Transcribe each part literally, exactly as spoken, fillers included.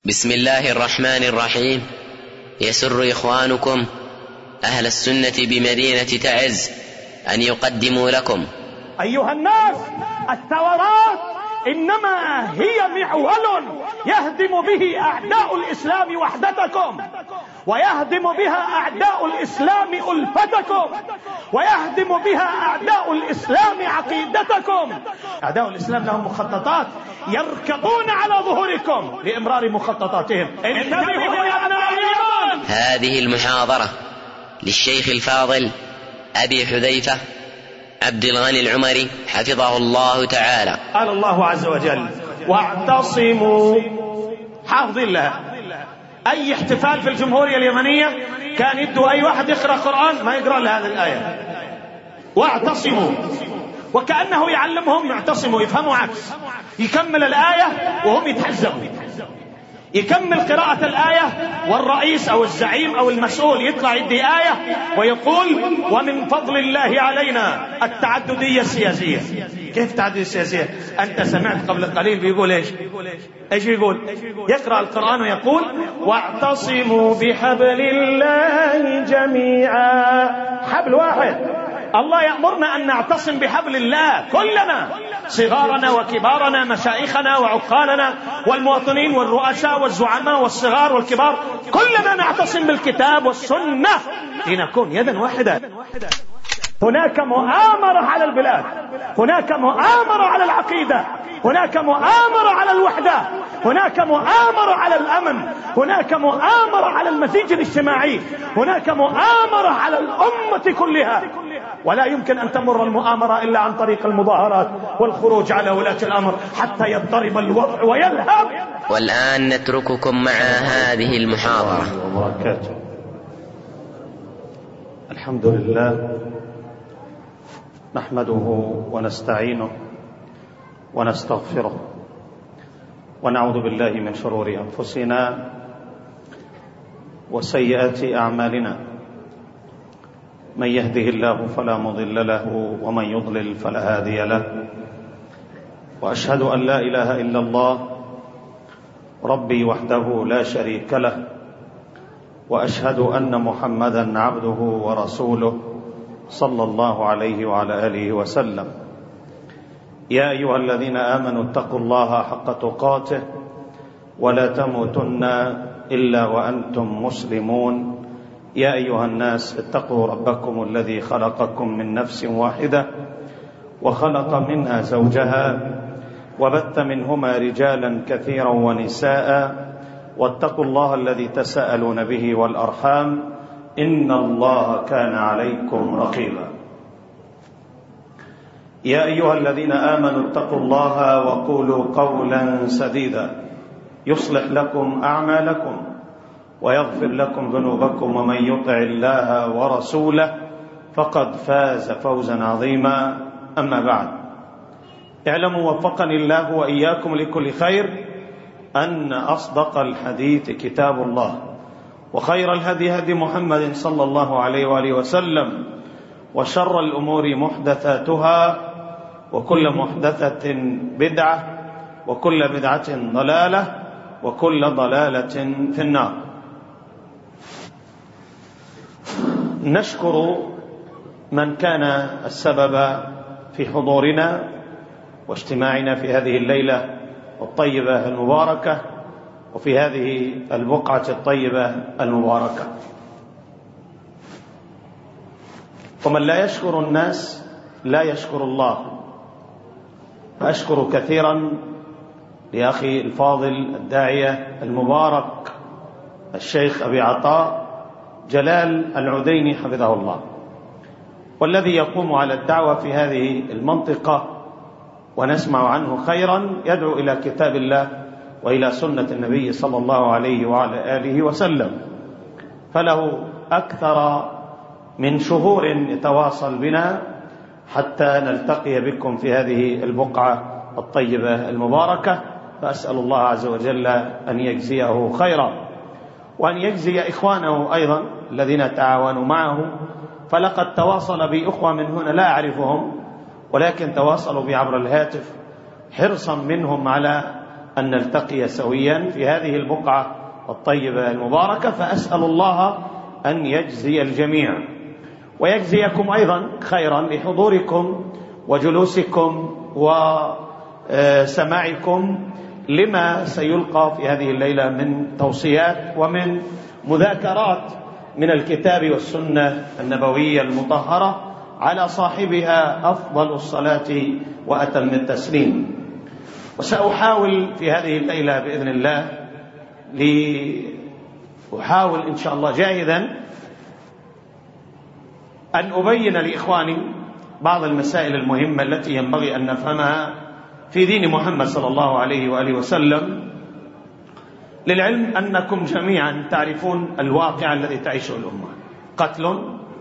بسم الله الرحمن الرحيم. يسر إخوانكم أهل السنة بمدينة تعز أن يقدموا لكم أيها الناس، الثورات إنما هي معول يهدم به أعداء الإسلام وحدتكم، ويهدم بها أعداء الإسلام ألفتكم، ويهدم بها أعداء الإسلام عقيدتكم. أعداء الإسلام لهم مخططات يركضون على ظهوركم لإمرار مخططاتهم. انتبهوا يا أبناء الإيمان. هذه المحاضرة للشيخ الفاضل أبي حذيفة عبد الغني العمري حفظه الله تعالى. قال الله عز وجل: واعتصموا. حافظ الله. أي احتفال في الجمهورية اليمنية كان يدوا أي واحد يقرأ قرآن ما يقرأ لهذه الآية، واعتصموا، وكأنه يعلمهم يعتصموا، يفهموا عكس. يكمل الآية وهم يتحزبوا، يكمل قراءة الآية والرئيس أو الزعيم أو المسؤول يطلع يدي آية ويقول: ومن فضل الله علينا التعددية السياسية. كيف التعددية السياسية؟ أنت سمعت قبل قليل بيقول إيش؟ إيش يقول؟ يقرأ القرآن ويقول: واعتصموا بحبل الله جميعا. حبل واحد. الله يأمرنا أن نعتصم بحبل الله كلنا، صغارنا وكبارنا، مشايخنا وعقالنا والمواطنين والرؤساء والزعماء والصغار والكبار، كلنا نعتصم بالكتاب والسنة لنكون يدا واحدة. هناك مؤامرة على البلاد، هناك مؤامرة على العقيدة، هناك مؤامرة على الوحدة، هناك مؤامرة على الأمن، هناك مؤامرة على المزيج الاجتماعي، هناك مؤامرة على الأمة كلها. ولا يمكن أن تمر المؤامرة إلا عن طريق المظاهرات والخروج على ولاة الأمر حتى يضطرب الوضع ويلهب. والآن نترككم مع هذه المحاضرة. الحمد لله نحمده ونستعينه ونستغفره ونعوذ بالله من شرور أنفسنا وسيئات أعمالنا. من يهده الله فلا مضل له ومن يضلل فلا هادي له. وأشهد أن لا إله إلا الله ربي وحده لا شريك له، وأشهد أن محمدا عبده ورسوله صلى الله عليه وعلى آله وسلم. يا أيها الذين آمنوا اتقوا الله حق تقاته ولا تموتن إلا وأنتم مسلمون. يا أيها الناس اتقوا ربكم الذي خلقكم من نفس واحدة وخلق منها زوجها وبث منهما رجالا كثيرا ونساء، واتقوا الله الذي تساءلون به والأرحام إن الله كان عليكم رقيبا. يا أيها الذين آمنوا اتقوا الله وقولوا قولا سديدا يصلح لكم أعمالكم ويغفر لكم ذنوبكم، ومن يطع الله ورسوله فقد فاز فوزا عظيما. أما بعد، اعلموا وفقني الله وإياكم لكل خير أن أصدق الحديث كتاب الله، وخير الهدي هدي محمد صلى الله عليه وآله وسلم، وشر الأمور محدثاتها، وكل محدثة بدعة، وكل بدعة ضلالة، وكل ضلالة في النار. نشكر من كان السبب في حضورنا واجتماعنا في هذه الليلة الطيبة المباركة وفي هذه البقعة الطيبة المباركة. ومن لا يشكر الناس لا يشكر الله. فأشكر كثيرا لأخي الفاضل الداعية المبارك الشيخ أبي عطاء جلال العديني حفظه الله، والذي يقوم على الدعوة في هذه المنطقة، ونسمع عنه خيرا يدعو إلى كتاب الله وإلى سنة النبي صلى الله عليه وعلى آله وسلم. فله أكثر من شهور يتواصل بنا حتى نلتقي بكم في هذه البقعة الطيبة المباركة. فأسأل الله عز وجل أن يجزيه خيرا، وأن يجزي إخوانه أيضا الذين تعاونوا معه. فلقد تواصل بي أخوة من هنا لا أعرفهم، ولكن تواصلوا بي عبر الهاتف حرصا منهم على أن نلتقي سويا في هذه البقعة الطيبة المباركة، فأسأل الله أن يجزي الجميع ويجزيكم أيضا خيرا لحضوركم وجلوسكم وسماعكم لما سيلقى في هذه الليلة من توصيات ومن مذاكرات من الكتاب والسنة النبوية المطهرة على صاحبها أفضل الصلاة وأتم التسليم. وسأحاول في هذه الليلة بإذن الله لأحاول إن شاء الله جاهدا أن أبين لإخواني بعض المسائل المهمة التي ينبغي أن نفهمها في دين محمد صلى الله عليه وآله وسلم، للعلم أنكم جميعا تعرفون الواقع الذي تعيشه الأمة: قتل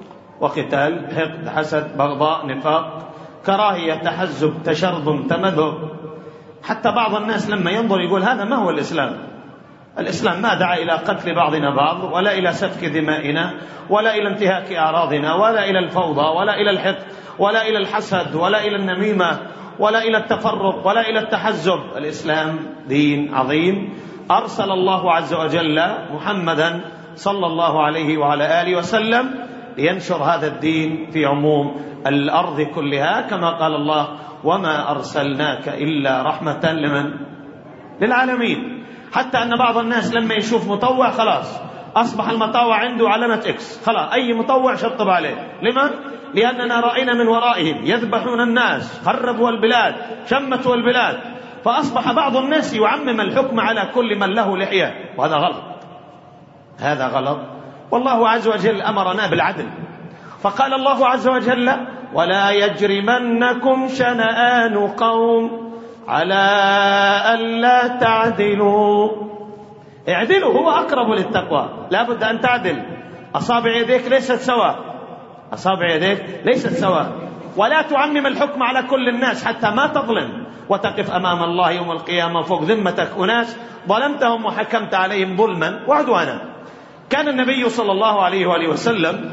وقتال، حقد، حسد، بغضاء، نفاق، كراهية، تحزب، تشرذم، تمذهب. حتى بعض الناس لما ينظر يقول هذا ما هو الإسلام. الإسلام ما دعا إلى قتل بعضنا بعض، ولا إلى سفك دمائنا، ولا إلى انتهاك أعراضنا، ولا إلى الفوضى، ولا إلى الحقد، ولا إلى الحسد، ولا إلى النميمة، ولا إلى التفرق، ولا إلى التحزب. الإسلام دين عظيم أرسل الله عز وجل محمدا صلى الله عليه وعلى آله وسلم لينشر هذا الدين في عموم الأرض كلها، كما قال الله: وما أرسلناك إلا رحمة لمن؟ للعالمين. حتى أن بعض الناس لما يشوف مطوع خلاص أصبح المطوع عنده علامة إكس، خلاص أي مطوع شطب عليه. لمن؟ لأننا رأينا من ورائهم يذبحون الناس، خربوا البلاد، شمتوا البلاد، فأصبح بعض الناس يعمم الحكم على كل من له لحية، وهذا غلط. هذا غلط. والله عز وجل أمرنا بالعدل، فقال الله عز وجل: ولا يجرمنكم شنآن قوم على ألا تعدلوا. اعدلوا، هو أقرب للتقوى، لا بد أن تعدل. أصابع يديك ليست سواء، أصابع يديك ليست سواء. ولا تعمم الحكم على كل الناس حتى ما تظلم وتقف أمام الله يوم القيامة فوق ذمتك أناس ظلمتهم وحكمت عليهم ظلما وعدوانا. كان النبي صلى الله عليه وآله وسلم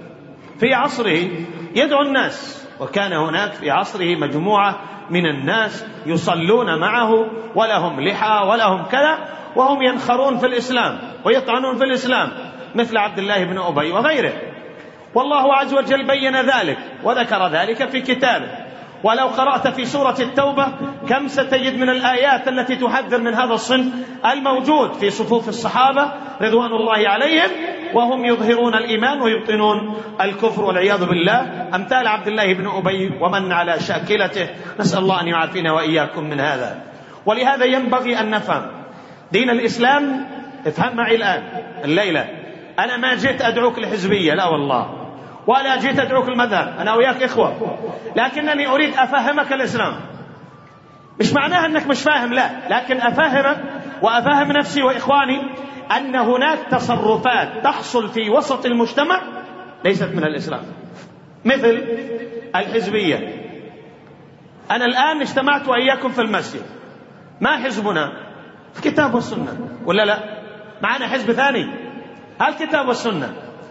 في عصره يدعو الناس، وكان هناك في عصره مجموعة من الناس يصلون معه ولهم لحى ولهم كذا، وهم ينخرون في الإسلام ويطعنون في الإسلام، مثل عبد الله بن أبي وغيره. والله عز وجل بين ذلك وذكر ذلك في كتابه. ولو قرأت في سورة التوبة كم ستجد من الآيات التي تحذر من هذا الصنف الموجود في صفوف الصحابة رضوان الله عليهم، وهم يظهرون الإيمان ويبطنون الكفر والعياذ بالله، أمثال عبد الله بن أبي ومن على شاكلته. نسأل الله أن يعافينا وإياكم من هذا. ولهذا ينبغي أن نفهم دين الإسلام. افهم معي الآن الليلة، أنا ما جيت أدعوك لحزبية، لا والله، ولا جيت أدعوك المذهب، أنا وياك إخوة، لكنني أريد أفهمك الإسلام. مش معناها أنك مش فاهم، لا، لكن أفهمك وأفهم نفسي وإخواني أن هناك تصرفات تحصل في وسط المجتمع ليست من الإسلام، مثل الحزبية. أنا الآن اجتمعت وإياكم في المسجد، ما حزبنا؟ الكتاب والسنة، ولا لا؟ معنا حزب ثاني، الكتاب والسنة.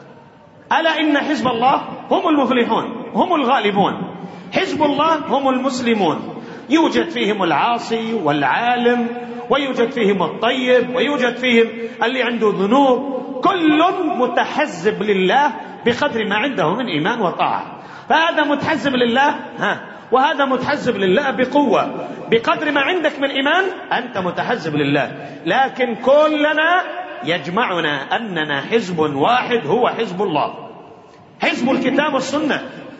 ألا إن حزب الله هم المفلحون، هم الغالبون. حزب الله هم المسلمون، يوجد فيهم العاصي والعالم، ويوجد فيهم الطيب، ويوجد فيهم اللي عنده ذنوب، كل متحزب لله بقدر ما عنده من إيمان وطاعة. فهذا متحزب لله، ها، وهذا متحزب لله بقوة. بقدر ما عندك من إيمان أنت متحزب لله. لكن كلنا يجمعنا أننا حزب واحد، هو حزب الله، حزب الكتاب والسنة.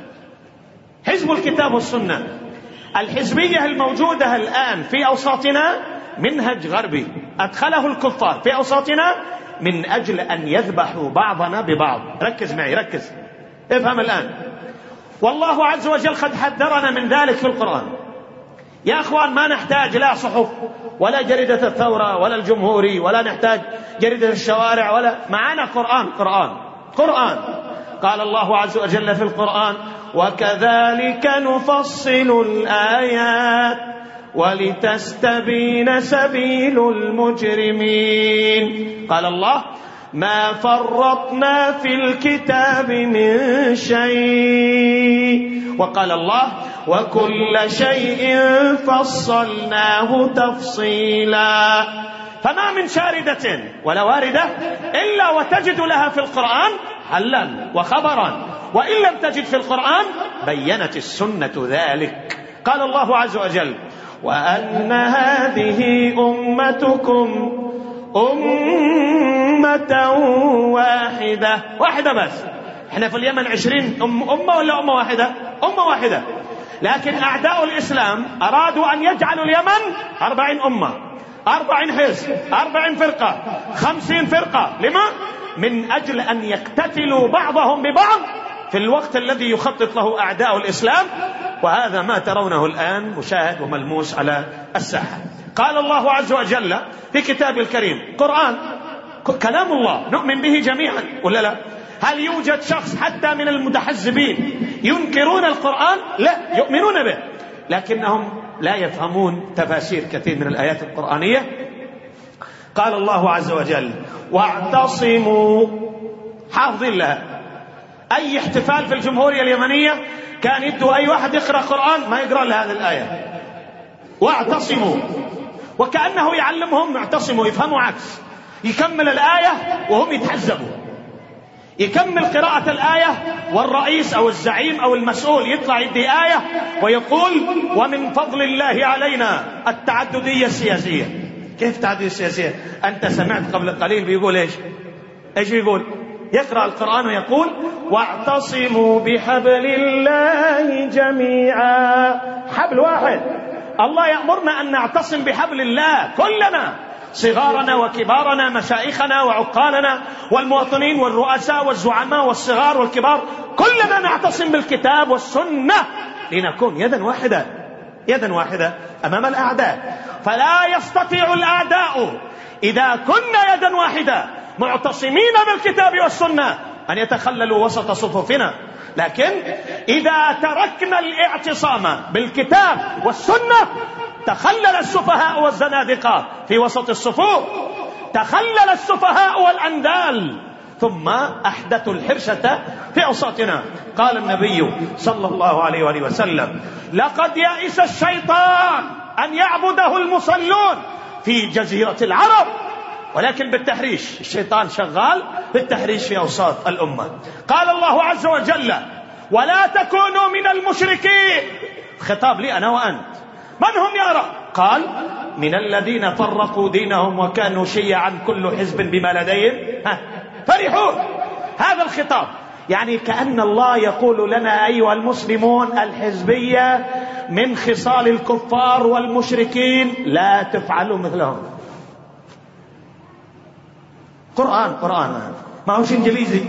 حزب الكتاب والسنة. الحزبية الموجودة الآن في أوساطنا منهج غربي أدخله الكفار في أوساطنا من أجل أن يذبحوا بعضنا ببعض. ركز معي، ركز، افهم الآن. والله عز وجل قد حذرنا من ذلك في القرآن. يا أخوان، ما نحتاج لا صحف ولا جريدة الثورة ولا الجمهوري، ولا نحتاج جريدة الشوارع، ولا معنا قرآن. قرآن قرآن قال الله عز وجل في القرآن: وكذلك نفصل الآيات ولتستبين سبيل المجرمين. قال الله: ما فرطنا في الكتاب من شيء. وقال الله: وكل شيء فصلناه تفصيلا. فما من شاردة ولا واردة إلا وتجد لها في القرآن حلا وخبرا، وإن لم تجد في القرآن بينت السنة ذلك. قال الله عز وجل: وأن هذه أمتكم أمة واحدة. واحدة بس. احنا في اليمن عشرين أم أمة ولا أمة واحدة؟ أمة واحدة. لكن أعداء الإسلام أرادوا أن يجعلوا اليمن أربعين أمة، أربعين حزب، أربعين فرقة، خمسين فرقة. لما؟ من أجل أن يقتتلوا بعضهم ببعض في الوقت الذي يخطط له أعداء الإسلام. وهذا ما ترونه الآن مشاهد وملموس على الساحة. قال الله عز وجل في كتابه الكريم: قرآن كلام الله نؤمن به جميعا ولا لا؟ هل يوجد شخص حتى من المتحزبين ينكرون القرآن؟ لا، يؤمنون به، لكنهم لا يفهمون تفاسير كثير من الآيات القرآنية. قال الله عز وجل: واعتصموا. حافظين لها. أي احتفال في الجمهورية اليمنية كان يدوا أي واحد يقرأ قرآن ما يقرأ لهذه الآية. واعتصموا، وكأنه يعلمهم اعتصموا، يفهموا عكس. يكمل الآية وهم يتحزبوا، يكمل قراءة الآية والرئيس أو الزعيم أو المسؤول يطلع يدي آية ويقول: ومن فضل الله علينا التعددية السياسية. كيف تعددية السياسية؟ أنت سمعت قبل قليل بيقول إيش؟ إيش بيقول؟ يقرأ القرآن ويقول: واعتصموا بحبل الله جميعا. حبل واحد. الله يأمرنا أن نعتصم بحبل الله كلنا، صغارنا وكبارنا، مشايخنا وعقالنا والمواطنين والرؤساء والزعماء والصغار والكبار، كلنا نعتصم بالكتاب والسنة لنكون يدا واحدة، يدا واحدة أمام الأعداء. فلا يستطيع الأعداء إذا كنا يدا واحدة معتصمين بالكتاب والسنة أن يتخللوا وسط صفوفنا. لكن إذا تركنا الاعتصام بالكتاب والسنة تخلل السفهاء والزنادقة في وسط الصفوف، تخلل السفهاء والأندال، ثم أحدثوا الحرشة في أوساطنا. قال النبي صلى الله عليه وآله وسلم: لقد يئس الشيطان أن يعبده المصلون في جزيرة العرب، ولكن بالتحريش. الشيطان شغال بالتحريش في أوساط الأمة. قال الله عز وجل: ولا تكونوا من المشركين. خطاب لي أنا وأنت. من هم يا رب؟ قال: من الذين فرقوا دينهم وكانوا شيعا كل حزب بما لديهم فرحون. هذا الخطاب يعني كأن الله يقول لنا أيها المسلمون: الحزبية من خصال الكفار والمشركين، لا تفعلوا مثلهم. قرآن قرآن ما هوش إنجليزي.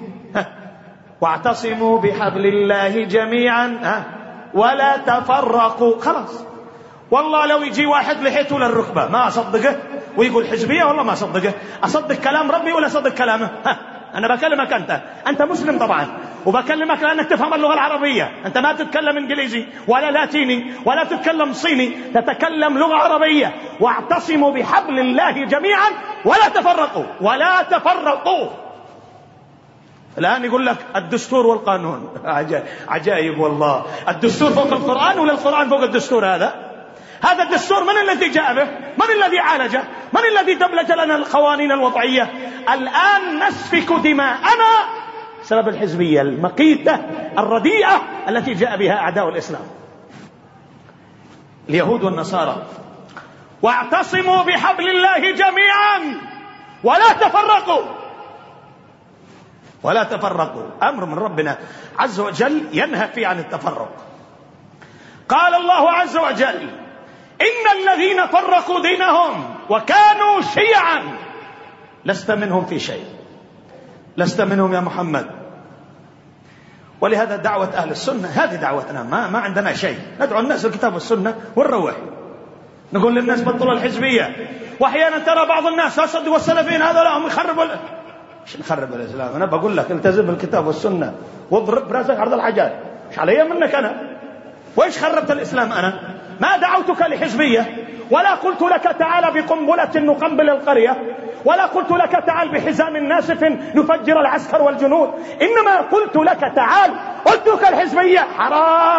واعتصموا بحبل الله جميعا ولا تفرقوا. خلاص، والله لو يجي واحد لحيته للركبة ما أصدقه ويقول حزبية، والله ما أصدقه. أصدق كلام ربي ولا أصدق كلامه؟ أنا بكلمك أنت، أنت مسلم طبعا، وبكلمك لأنك تفهم اللغة العربية. أنت ما تتكلم إنجليزي ولا لاتيني ولا تتكلم صيني، تتكلم لغة عربية. واعتصموا بحبل الله جميعا ولا تفرقوا، ولا تفرقوا. الآن يقول لك الدستور والقانون. عجائب والله. الدستور فوق القرآن ولا القرآن فوق الدستور؟ هذا هذا الدستور من الذي جاء به؟ من الذي عالجه؟ من الذي دبلج لنا القوانين الوضعية؟ الآن نسفك دماءنا بسبب الحزبية المقيتة الرديئة التي جاء بها أعداء الإسلام، اليهود والنصارى. واعتصموا بحبل الله جميعا ولا تفرقوا، ولا تفرقوا. أمر من ربنا عز وجل ينهى فيه عن التفرق. قال الله عز وجل: إن الذين فرقوا دينهم وكانوا شيعا لست منهم في شيء، لست منهم يا محمد. ولهذا دعوة أهل السنة هذه دعوتنا، ما, ما عندنا شيء، ندعو الناس الكتاب والسنة ونروح. نقول للناس بطلوا الحزبية. وأحيانا ترى بعض الناس أصدقوا والسلفيين هذا لا هم يخربوا. مش نخرب الإسلام، أنا بقول لك التزم بالكتاب والسنة واضرب براسك عرض الحجاج. مش علي منك أنا. وإيش خربت الإسلام؟ أنا ما دعوتك لحزبية، ولا قلت لك تعال بقنبلة نقنبل القرية، ولا قلت لك تعال بحزام ناسف نفجر العسكر والجنود. إنما قلت لك تعال، قلت لك الحزبية حرام،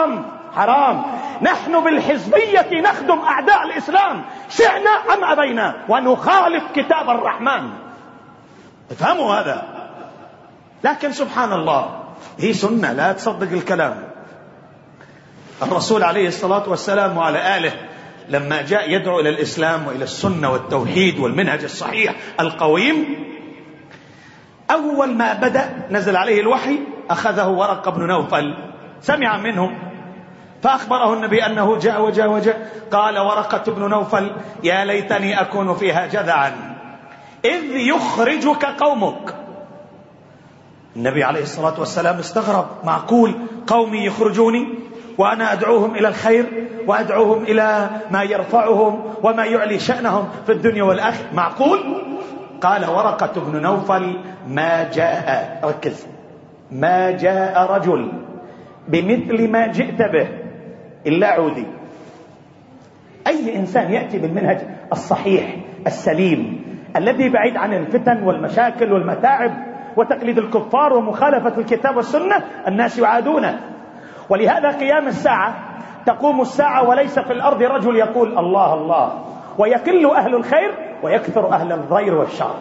حرام. نحن بالحزبية نخدم أعداء الإسلام شئنا أم أبينا، ونخالف كتاب الرحمن. افهموا هذا. لكن سبحان الله، هي سنة، لا تصدق الكلام. الرسول عليه الصلاة والسلام وعلى آله لما جاء يدعو إلى الإسلام وإلى السنة والتوحيد والمنهج الصحيح القويم، أول ما بدأ نزل عليه الوحي أخذه ورقة بن نوفل، سمع منه فأخبره النبي أنه جاء وجاء وجاء. قال ورقة بن نوفل: يا ليتني أكون فيها جذعا إذ يخرجك قومك. النبي عليه الصلاة والسلام استغرب، معقول قومي يخرجوني وأنا أدعوهم إلى الخير وأدعوهم إلى ما يرفعهم وما يعلي شأنهم في الدنيا والآخرة، معقول؟ قال ورقة بن نوفل: ما جاء، ركز، ما جاء رجل بمثل ما جئت به إلا عودي. أي إنسان يأتي بالمنهج الصحيح السليم الذي بعيد عن الفتن والمشاكل والمتاعب وتقليد الكفار ومخالفة الكتاب والسنة، الناس يعادونه. ولهذا قيام الساعة تقوم الساعة وليس في الأرض رجل يقول الله الله، ويقل أهل الخير ويكثر أهل الضير والشر.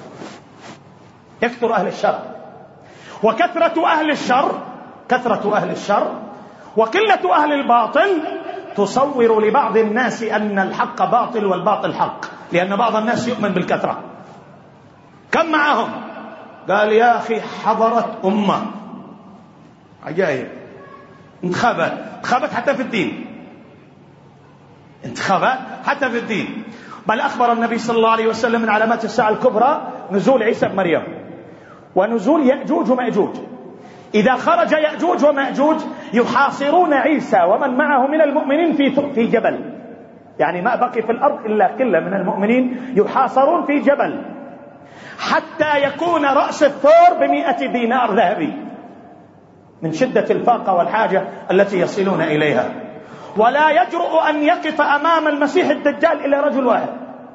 يكثر أهل الشر، وكثرة أهل الشر كثرة أهل الشر وقلة أهل الباطل تصور لبعض الناس أن الحق باطل والباطل حق، لأن بعض الناس يؤمن بالكثرة. كم معهم؟ قال يا أخي حضرت أمة عجائب، انتخابات انتخابات حتى في الدين، انتخابات حتى في الدين. بل أخبر النبي صلى الله عليه وسلم من علامات الساعة الكبرى نزول عيسى بن مريم ونزول يأجوج ومأجوج. إذا خرج يأجوج ومأجوج يحاصرون عيسى ومن معه من المؤمنين في في جبل، يعني ما بقي في الأرض إلا قلة من المؤمنين يحاصرون في جبل، حتى يكون رأس الثور بمئة دينار ذهبي من شدة الفاقة والحاجة التي يصلون إليها. ولا يجرؤ أن يقف أمام المسيح الدجال إلا رجل واحد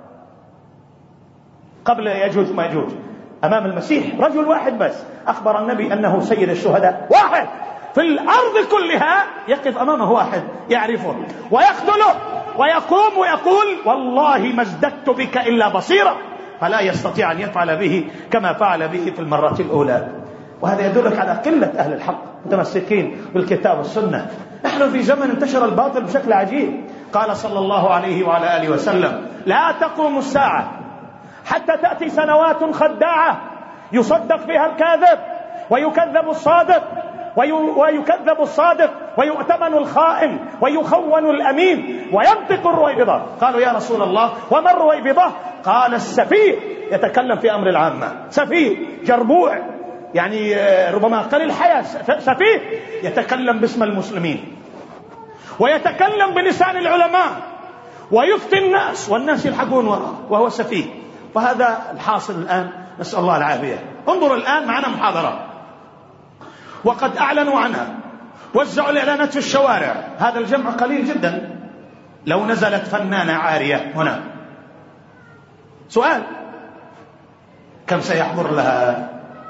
قبل يأجوج ومأجوج. أمام المسيح رجل واحد بس، أخبر النبي أنه سيد الشهداء، واحد في الأرض كلها يقف أمامه واحد يعرفه ويقتله ويقوم ويقول والله ما ازددت بك إلا بصيرا، فلا يستطيع أن يفعل به كما فعل به في المرة الأولى. وهذا يدلك على قلة أهل الحق متمسكين بالكتاب والسنة. نحن في زمن انتشر الباطل بشكل عجيب. قال صلى الله عليه وعلى آله وسلم: لا تقوم الساعة حتى تأتي سنوات خداعة يصدق فيها الكاذب ويكذب الصادق ويكذب الصادق ويؤتمن الخائن ويخون الأمين وينطق الرويبضة. قالوا يا رسول الله وما الرويبضة؟ قال السفيه يتكلم في أمر العامة، سفيه جربوع يعني ربما قليل الحياة، سفيه يتكلم باسم المسلمين ويتكلم بلسان العلماء ويفتي الناس والناس يلحقون وراءه وهو سفيه. وهذا الحاصل الآن، نسأل الله العافية. انظروا الآن معنا محاضرة وقد أعلنوا عنها، وزعوا الإعلانات في الشوارع، هذا الجمع قليل جدا. لو نزلت فنانة عارية هنا، سؤال، كم سيحضر لها؟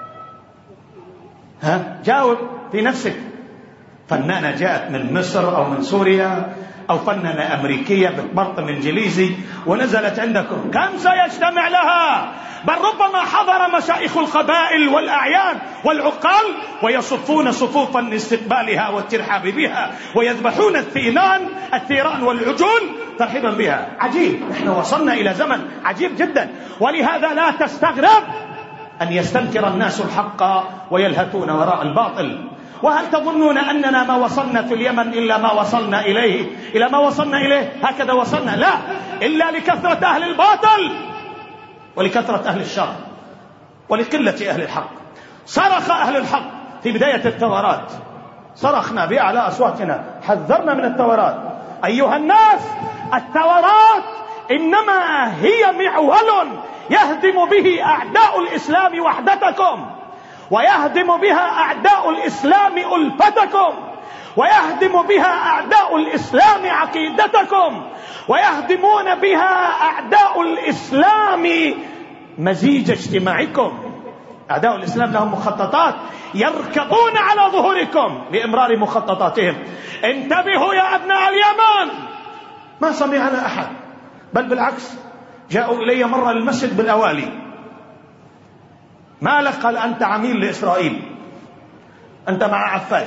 ها جاوب في نفسك. فنانة جاءت من مصر أو من سوريا أو فنانة أمريكية بتبرطم إنجليزي ونزلت عندكم، كم سيجتمع لها؟ بل ربما حضر مشايخ القبائل والأعيان والعقال ويصفون صفوفا لاستقبالها والترحاب بها ويذبحون الثيران الثيران والعجول ترحيبا بها. عجيب، نحن وصلنا إلى زمن عجيب جدا. ولهذا لا تستغرب أن يستنكر الناس الحق ويلهثون وراء الباطل. وهل تظنون أننا ما وصلنا في اليمن إلا ما وصلنا إليه إلى ما وصلنا إليه هكذا وصلنا؟ لا، إلا لكثرة أهل الباطل ولكثرة أهل الشر ولقلة أهل الحق. صرخ أهل الحق في بداية الثورات، صرخنا بأعلى أصواتنا، حذرنا من الثورات. أيها الناس، الثورات إنما هي معول يهدم به أعداء الإسلام وحدتكم، ويهدم بها أعداء الإسلام ألفتكم، ويهدم بها أعداء الإسلام عقيدتكم، ويهدمون بها أعداء الإسلام مزيج اجتماعكم. أعداء الإسلام لهم مخططات يركضون على ظهوركم لإمرار مخططاتهم. انتبهوا يا أبناء اليمن، ما سمعنا أحد، بل بالعكس جاءوا إلي مرة للمسجد بالأوالي، ما لك؟ قال أنت عميل لإسرائيل، أنت مع عفاش،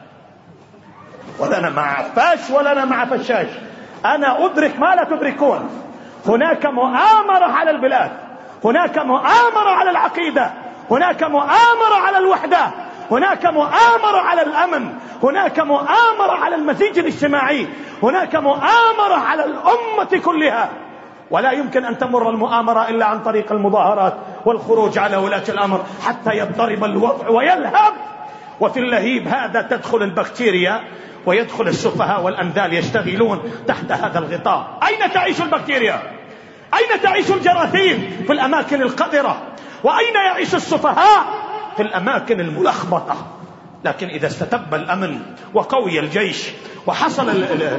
ولا أنا مع عفاش ولا أنا مع فشاش، أنا أدرك ما لا تدركون. هناك مؤامرة على البلاد، هناك مؤامرة على العقيدة، هناك مؤامرة على الوحدة، هناك مؤامرة على الأمن، هناك مؤامرة على المزيج الاجتماعي، هناك مؤامرة على الأمة كلها. ولا يمكن أن تمر المؤامرة إلا عن طريق المظاهرات والخروج على ولاة الأمر حتى يضطرب الوضع ويلهب. وفي اللهيب هذا تدخل البكتيريا ويدخل السفهاء والأنذال يشتغلون تحت هذا الغطاء. أين تعيش البكتيريا؟ أين تعيش الجراثيم؟ في الأماكن القذرة. وأين يعيش السفهاء؟ في الأماكن الملخبطة. لكن إذا استتب الأمن وقوي الجيش وحصل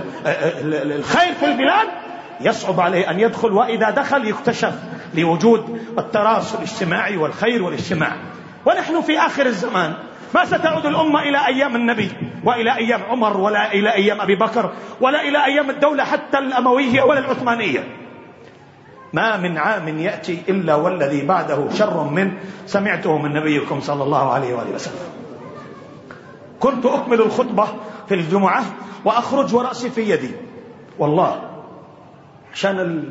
الخير في البلاد يصعب عليه أن يدخل، وإذا دخل يكتشف لوجود التراص الاجتماعي والخير والاجتماع. ونحن في آخر الزمان، ما ستعود الأمة إلى أيام النبي وإلى أيام عمر ولا إلى أيام أبي بكر ولا إلى أيام الدولة حتى الأموية ولا العثمانية. ما من عام يأتي إلا والذي بعده شر من سمعته من نبيكم صلى الله عليه وآله وسلم. كنت أكمل الخطبة في الجمعة وأخرج ورأسي في يدي والله عشان ال...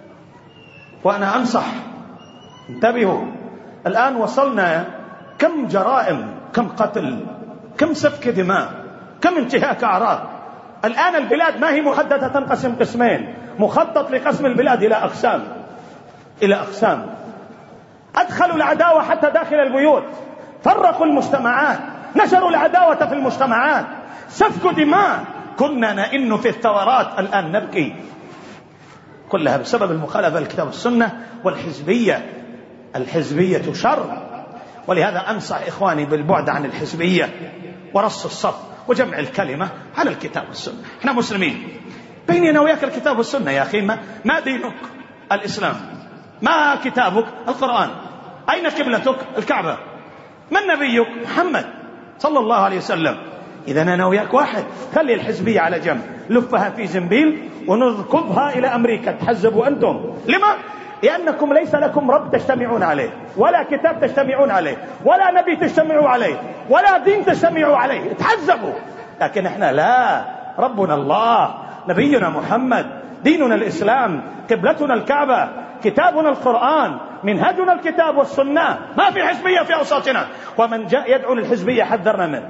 وأنا أنصح انتبهوا. الآن وصلنا كم جرائم، كم قتل، كم سفك دماء، كم انتهاك أعراض. الآن البلاد ما هي مهددة تنقسم قسمين، مخطط لقسم البلاد إلى أقسام إلى أقسام. أدخلوا العداوة حتى داخل البيوت، فرقوا المجتمعات، نشروا العداوة في المجتمعات، سفكوا دماء. كنا نئن في الثورات، الآن نبكي، كلها بسبب المخالفة للكتاب والسنة والحزبية. الحزبية شر، ولهذا أنصح إخواني بالبعد عن الحزبية ورص الصف وجمع الكلمة على الكتاب والسنة. احنا مسلمين، بيننا وياك الكتاب والسنة يا أخي. ما, ما دينك؟ الإسلام. ما كتابك؟ القرآن. أين قبلتك؟ الكعبة. من نبيك؟ محمد صلى الله عليه وسلم. إذا أنا وياك واحد. خلي الحزبية على جنب، لفها في زنبيل ونركضها إلى أمريكا تحزبوا أنتم. لما؟ لأنكم ليس لكم رب تجتمعون عليه، ولا كتاب تجتمعون عليه، ولا نبي تجتمعوا عليه، ولا دين تجتمعوا عليه، تحزبوا. لكن احنا لا، ربنا الله، نبينا محمد، ديننا الإسلام، قبلتنا الكعبة، كتابنا القرآن، منهجنا الكتاب والسنة. ما في حزبية في أوساطنا، ومن جاء يدعو للحزبية حذرنا منه.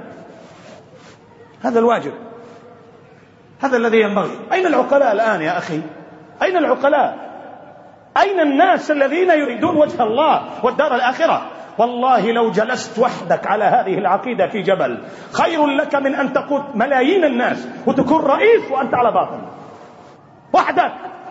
هذا الواجب، هذا الذي ينبغي. أين العقلاء الآن يا أخي؟ أين العقلاء؟ أين الناس الذين يريدون وجه الله والدار الآخرة؟ والله لو جلست وحدك على هذه العقيدة في جبل خير لك من أن تقود ملايين الناس وتكون رئيس وأنت على باطل. وحدك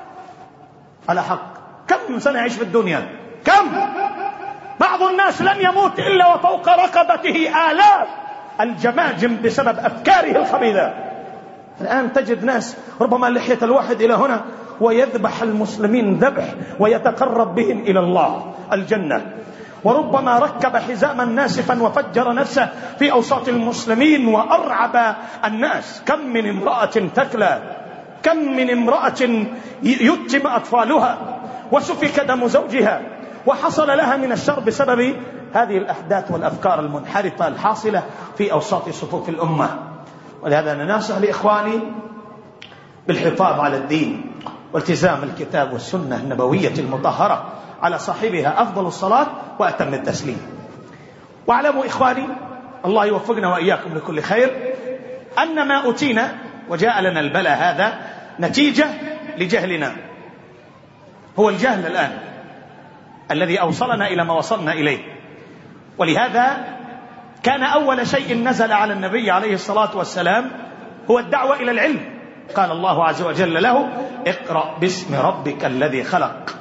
على حق. كم سنة يعيش في الدنيا؟ كم؟ بعض الناس لن يموت إلا وفوق رقبته آلاف الجماجم بسبب أفكاره الخبيثة. الآن تجد ناس ربما لحية الواحد إلى هنا ويذبح المسلمين ذبح ويتقرب بهم إلى الله الجنة، وربما ركب حزاما ناسفا وفجر نفسه في أوساط المسلمين وأرعب الناس. كم من امرأة تكلى، كم من امرأة يتم أطفالها وسفك دم زوجها وحصل لها من الشر بسبب هذه الأحداث والأفكار المنحرفة الحاصلة في أوساط صفوف الأمة. ولهذا أنا ناصح لإخواني بالحفاظ على الدين والتزام الكتاب والسنة النبوية المطهرة، على صاحبها أفضل الصلاة وأتم التسليم. واعلموا إخواني، الله يوفقنا وإياكم لكل خير، أن ما أتينا وجاء لنا البلاء هذا نتيجة لجهلنا. هو الجهل الآن الذي أوصلنا إلى ما وصلنا إليه. ولهذا كان أول شيء نزل على النبي عليه الصلاة والسلام هو الدعوة إلى العلم. قال الله عز وجل له: اقرأ باسم ربك الذي خلق،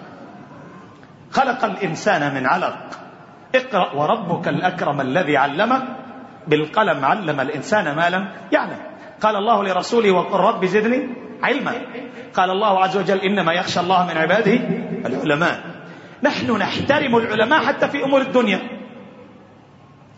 خلق الإنسان من علق، اقرأ وربك الأكرم الذي علم بالقلم، علم الإنسان ما لم يعلم. قال الله لرسوله: وقل رب زدني علما. قال الله عز وجل: إنما يخشى الله من عباده العلماء. نحن نحترم العلماء حتى في أمور الدنيا.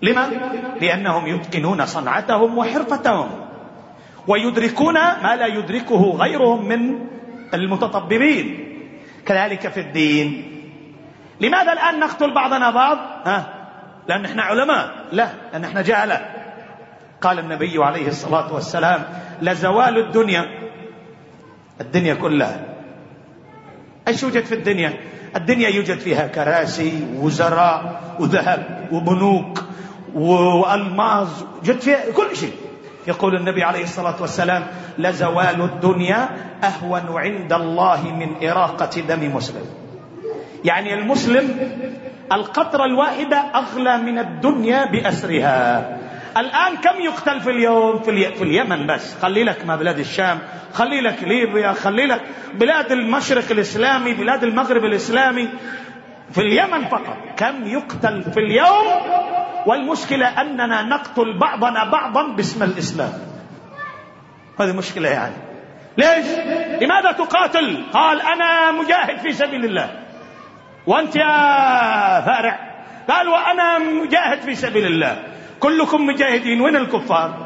لما؟ لأنهم يتقنون صنعتهم وحرفتهم ويدركون ما لا يدركه غيرهم من المتطببين. كذلك في الدين. لماذا الآن نقتل بعضنا بعض؟ ها؟ لأن احنا علماء؟ لا، لأن احنا جهلة. قال النبي عليه الصلاة والسلام: لزوال الدنيا، الدنيا كلها. ايش يوجد في الدنيا؟ الدنيا يوجد فيها كراسي ووزراء وذهب وبنوك والماس، يوجد فيها كل شيء. يقول النبي عليه الصلاة والسلام: لزوال الدنيا أهون عند الله من إراقة دم مسلم. يعني المسلم القطرة الواحدة أغلى من الدنيا بأسرها. الآن كم يقتل في اليوم في, الي... في اليمن بس؟ خلي لك ما بلاد الشام، خلي لك ليبيا، خلي لك بلاد المشرق الإسلامي، بلاد المغرب الإسلامي. في اليمن فقط كم يقتل في اليوم؟ والمشكلة أننا نقتل بعضنا بعضا باسم الإسلام. هذه مشكلة يعني. ليش؟ لماذا تقاتل؟ قال: أنا مجاهد في سبيل الله. وأنت يا فارع؟ قال: وأنا مجاهد في سبيل الله. كلكم مجاهدين، وين الكفار؟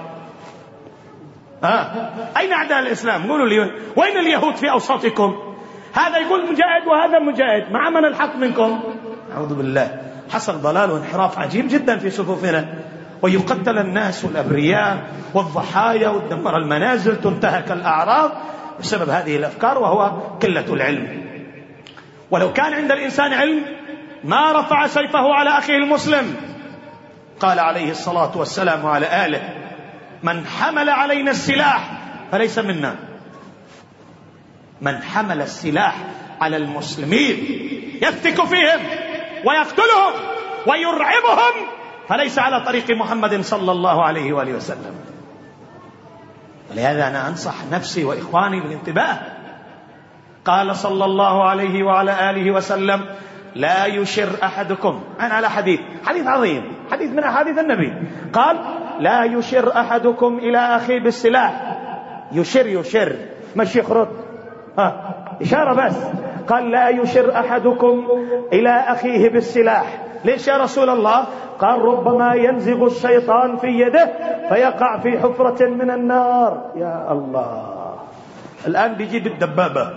ها؟ أين أعداء الإسلام؟ قولوا لي وين اليهود في أوساطكم؟ هذا يقول مجاهد وهذا مجاهد، مع من الحق منكم؟ أعوذ بالله. حصل ضلال وانحراف عجيب جدا في صفوفنا، ويقتل الناس والأبرياء والضحايا وتدمر المنازل، تنتهك الأعراض بسبب هذه الأفكار، وهو قلة العلم. ولو كان عند الإنسان علم ما رفع سيفه على أخيه المسلم. قال عليه الصلاة والسلام على آله: من حمل علينا السلاح فليس منا. من حمل السلاح على المسلمين يفتك فيهم ويقتلهم ويرعبهم فليس على طريق محمد صلى الله عليه وآله وسلم. ولهذا أنا أنصح نفسي وإخواني بالانتباه. قال صلى الله عليه وعلى آله وسلم: لا يشر أحدكم. أنا على حديث حديث عظيم، حديث من أحاديث النبي. قال: لا يشر أحدكم إلى أخيه بالسلاح. يشر يشر مش يخرط، ها إشارة بس. قال: لا يشر أحدكم إلى أخيه بالسلاح. ليش يا رسول الله؟ قال: ربما ينزغ الشيطان في يده فيقع في حفرة من النار. يا الله، الآن بيجيب الدبابة.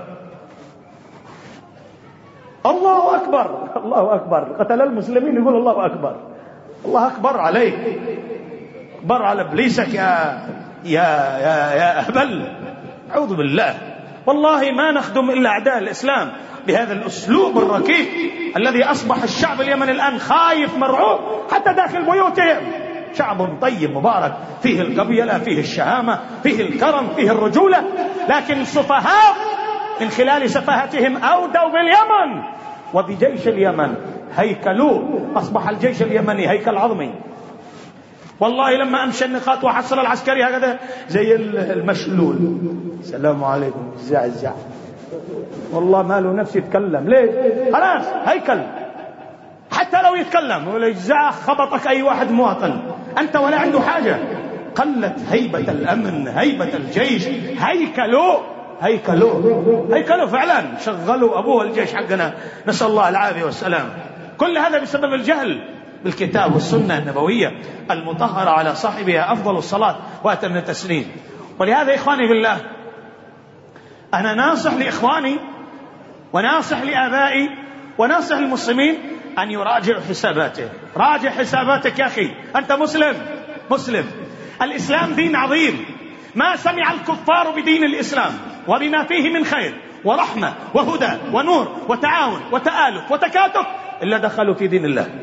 الله أكبر، الله أكبر. قتل المسلمين يقول الله أكبر. الله أكبر عليك، أكبر على إبليسك يا يا يا يا أهبل. أعوذ بالله. والله ما نخدم إلا أعداء الإسلام بهذا الأسلوب الركيك الذي أصبح الشعب اليمني الآن خايف مرعوب حتى داخل بيوتهم. شعب طيب مبارك، فيه القبيلة، فيه الشهامة، فيه الكرم، فيه الرجولة، لكن السفهاء من خلال سفاهتهم أودوا باليمن وبجيش اليمن هيكلوه. أصبح الجيش اليمني هيكل عظمي. والله لما أمشي النقاط وحصل العسكري هكذا زي المشلول، السلام عليكم، الزع الزع، والله ما له نفس يتكلم. ليش؟ خلاص هيكل. حتى لو يتكلم ولا يجزع خبطك أي واحد مواطن، أنت ولا عنده حاجة. قلت هيبة الأمن، هيبة الجيش. هيكلوا هيكلوا هيكلوا فعلا. شغلوا أبوه الجيش حقنا، نسأل الله العافية والسلام. كل هذا بسبب الجهل بالكتاب والسنة النبوية المطهرة على صاحبها أفضل الصلاة وأتم التسليم. ولهذا إخواني بالله، أنا ناصح لإخواني وناصح لآبائي وناصح المسلمين أن يراجعوا حساباته. راجع حساباتك يا أخي، أنت مسلم. مسلم. الإسلام دين عظيم، ما سمع الكفار بدين الإسلام وبما فيه من خير ورحمة وهدى ونور وتعاون وتآلف وتكاتف إلا دخلوا في دين الله.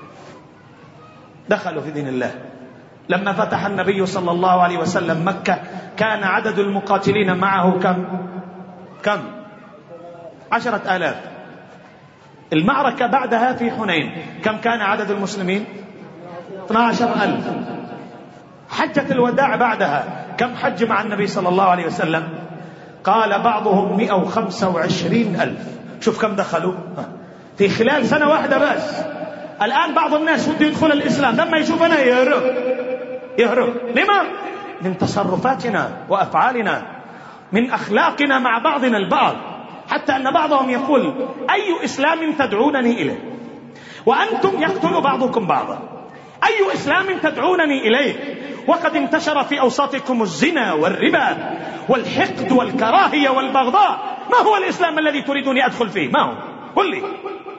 دخلوا في دين الله. لما فتح النبي صلى الله عليه وسلم مكة كان عدد المقاتلين معه كم؟ كم؟ عشرة آلاف. المعركة بعدها في حنين كم كان عدد المسلمين؟ اثنا عشر ألف. حجة الوداع بعدها كم حج مع النبي صلى الله عليه وسلم؟ قال بعضهم مئة وخمسة وعشرين ألف. شوف كم دخلوا في خلال سنة واحدة بس. الآن بعض الناس بده يدخل الإسلام، لما يشوفنا يهرب يهرب. لما؟ من تصرفاتنا وأفعالنا، من أخلاقنا مع بعضنا البعض، حتى أن بعضهم يقول: أي إسلام تدعونني إليه وأنتم يقتل بعضكم بعضا؟ أي إسلام تدعونني إليه وقد انتشر في أوساطكم الزنا والربا والحقد والكراهية والبغضاء؟ ما هو الإسلام الذي تريدني أدخل فيه؟ ما هو؟ قل لي،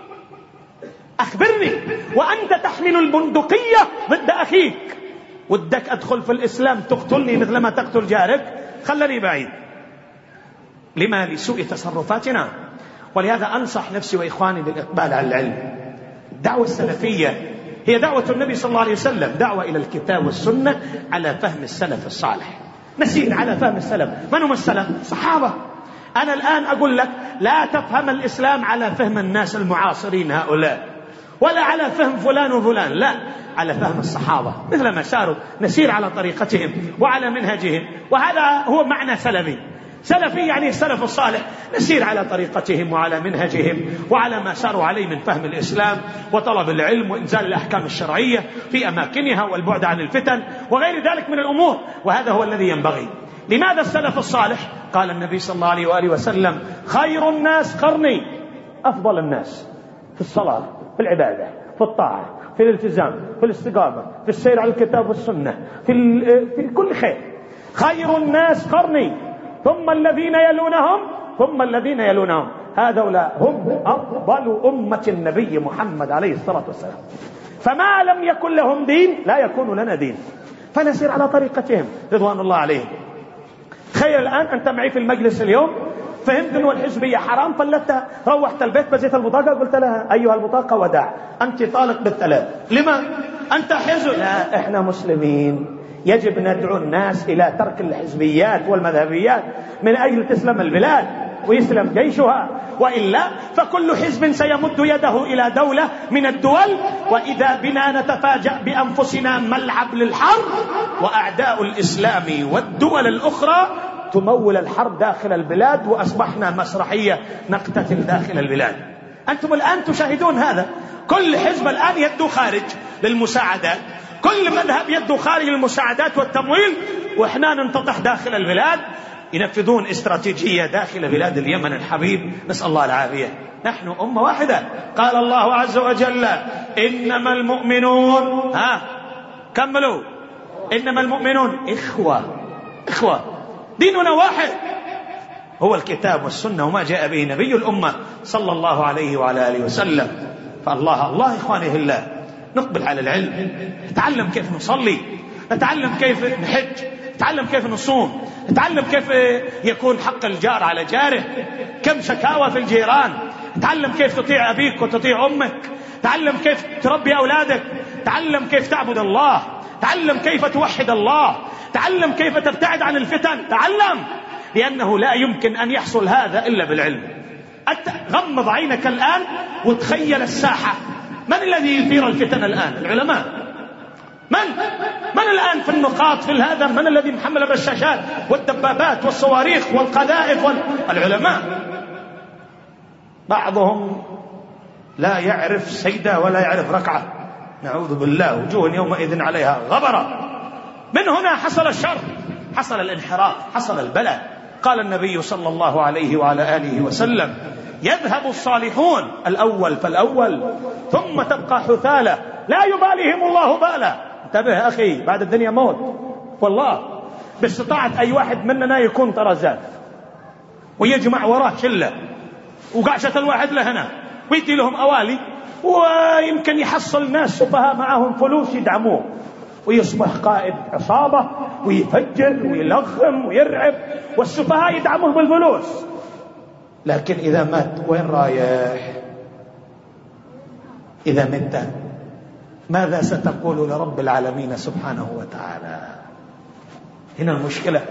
أخبرني. وأنت تحمل البندقية ضد أخيك، ودك أدخل في الإسلام تقتلني مثلما تقتل جارك؟ خلني بعيد. لما؟ لسوء تصرفاتنا. ولهذا أنصح نفسي وإخواني بالإقبال على العلم. الدعوة السلفية هي دعوة النبي صلى الله عليه وسلم، دعوة إلى الكتاب والسنة على فهم السلف الصالح. نسير على فهم السلف. من هم السلف؟ صحابة. أنا الآن أقول لك لا تفهم الإسلام على فهم الناس المعاصرين هؤلاء، ولا على فهم فلان وفلان، لا، على فهم الصحابة مثل ما ساروا. نسير على طريقتهم وعلى منهجهم، وهذا هو معنى سلفي. سلفي يعني السلف الصالح، نسير على طريقتهم وعلى منهجهم وعلى ما ساروا عليه من فهم الإسلام وطلب العلم وإنزال الأحكام الشرعية في أماكنها والبعد عن الفتن وغير ذلك من الأمور، وهذا هو الذي ينبغي. لماذا السلف الصالح؟ قال النبي صلى الله عليه وآله وسلم: خير الناس قرني. أفضل الناس في الصلاة، في العبادة، في الطاعة، في الالتزام، في الاستقامة، في السير على الكتاب والسنة، في, في كل خير. خير الناس قرني ثم الذين يلونهم ثم الذين يلونهم. هؤلاء هم أفضل أمة النبي محمد عليه الصلاة والسلام. فما لم يكن لهم دين لا يكون لنا دين، فنسير على طريقتهم رضوان الله عليهم. تخيل الآن أنت معي في المجلس اليوم، فهمت أنه الحزبية حرام، فلتها، روحت البيت بزيت البطاقة، قلت لها: أيها البطاقة وداع، أنت طالق بالثلاث. لما؟ أنت حزب. لا، إحنا مسلمين، يجب ندعو الناس إلى ترك الحزبيات والمذهبيات من أجل تسلم البلاد ويسلم جيشها، وإلا فكل حزب سيمد يده إلى دولة من الدول، وإذا بنا نتفاجأ بأنفسنا ملعب للحرب، وأعداء الإسلام والدول الأخرى تمول الحرب داخل البلاد، وأصبحنا مسرحية نقتتل داخل البلاد. أنتم الآن تشاهدون هذا. كل حزب الآن يده خارج للمساعدات، كل مذهب يده خارج للمساعدات والتمويل، وإحنا ننتطح داخل البلاد. ينفذون استراتيجية داخل بلاد اليمن الحبيب، نسأل الله العافية. نحن أمة واحدة. قال الله عز وجل: إنما المؤمنون، ها كملوا، إنما المؤمنون إخوة. إخوة، ديننا واحد، هو الكتاب والسنة وما جاء به نبي الأمة صلى الله عليه وعلى آله وسلم. فالله الله إخواني الله، نقبل على العلم، نتعلم كيف نصلي، نتعلم كيف نحج، نتعلم كيف نصوم، نتعلم كيف يكون حق الجار على جاره، كم شكاوى في الجيران، نتعلم كيف تطيع أبيك وتطيع أمك، تعلم كيف تربي أولادك، تعلم كيف تعبد الله، تعلم كيف توحد الله، تعلم كيف تبتعد عن الفتن، تعلم، لأنه لا يمكن أن يحصل هذا إلا بالعلم. غمض عينك الآن وتخيل الساحة. من الذي يثير الفتن الآن؟ العلماء. من من الآن في النقاط في هذا؟ من الذي محمل بالشاشات والدبابات والصواريخ والقذائف وال... العلماء. بعضهم لا يعرف سيدة ولا يعرف ركعة، نعوذ بالله، وجوه يومئذ عليها غبرة. من هنا حصل الشر، حصل الانحراف، حصل البلاء. قال النبي صلى الله عليه وعلى آله وسلم: يذهب الصالحون الأول فالأول ثم تبقى حثالة لا يباليهم الله بالا. انتبه أخي، بعد الدنيا موت والله. باستطاعة أي واحد مننا يكون طرزان ويجمع وراه شلة وقعشة الواحد لهنا ويدي لهم أوالي، ويمكن يحصل ناس سفهاء معهم فلوس يدعموه، ويصبح قائد عصابة ويفجر ويلغم ويرعب، والسفهاء يدعموه بالفلوس. لكن إذا مات وين رايح؟ إذا مت ماذا ستقول لرب العالمين سبحانه وتعالى؟ هنا المشكلة.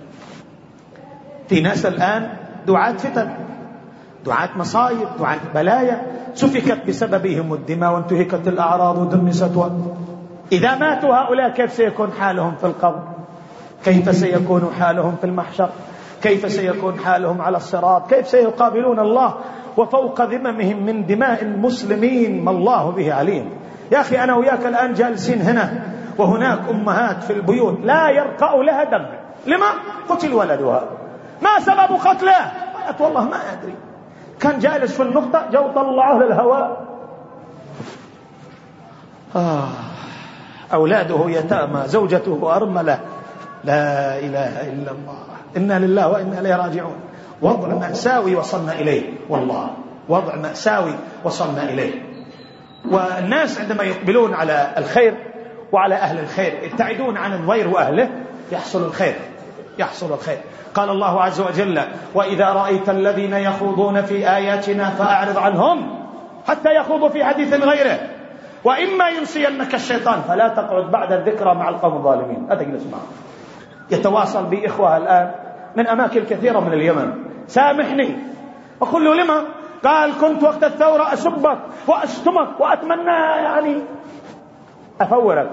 في ناس الآن دعاة فتن، دعاة مصائب، دعاة بلايا، سفكت بسببهم الدماء وانتهكت الأعراض ودمست و... إذا ماتوا هؤلاء كيف سيكون حالهم في القبر؟ كيف سيكون حالهم في المحشر؟ كيف سيكون حالهم على الصراط؟ كيف سيقابلون الله وفوق ذممهم من دماء المسلمين ما الله به عليم؟ يا أخي أنا وياك الآن جالسين هنا، وهناك أمهات في البيوت لا يرقأ لها دم. لما؟ قتل ولدها. ما سبب قتله؟ قالت والله ما أدري، كان جالس في النقطة جو طلعوه للهواء. آه أولاده يتامى، زوجته أرملة. لا إله إلا الله، إنا لله وإنا إليه راجعون. وضع مأساوي وصلنا إليه، والله وضع مأساوي وصلنا إليه. والناس عندما يقبلون على الخير وعلى أهل الخير يبتعدون عن الضير وأهله يحصل الخير، يحصل الخير. قال الله عز وجل: وإذا رأيت الذين يخوضون في آياتنا فأعرض عنهم حتى يخوضوا في حديث غيره وإما ينسينك الشيطان فلا تقعد بعد الذكرى مع القوم الظالمين. أتجلس معه. يتواصل بي إخوة الآن من أماكن كثيرة من اليمن: سامحني. أقول له: لما؟ قال: كنت وقت الثورة أسبك وأشتمك وأتمنى يعني أفورك،